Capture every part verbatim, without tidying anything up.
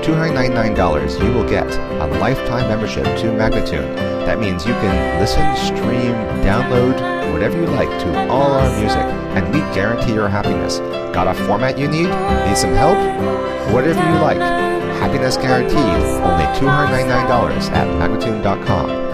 two hundred ninety-nine dollars, you will get a lifetime membership to Magnatune. That means you can listen, stream, download, whatever you like to all our music, and we guarantee your happiness. Got a format you need? Need some help? Whatever you like. Happiness guaranteed. Only two hundred ninety-nine dollars at Magnatune dot com.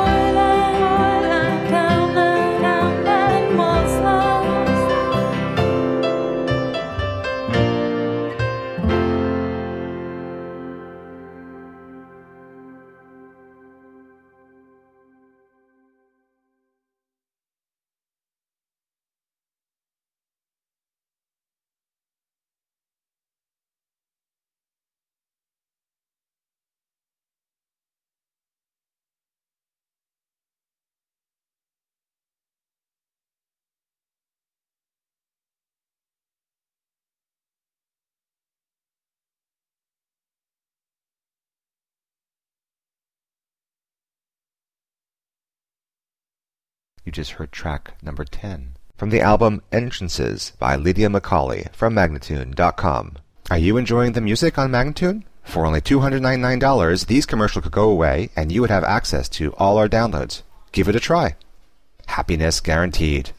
You just heard track number ten from the album Entrances by Lydia Macaulay from Magnatune dot com. Are you enjoying the music on Magnatune? For only two hundred ninety-nine dollars, these commercials could go away and you would have access to all our downloads. Give it a try. Happiness guaranteed.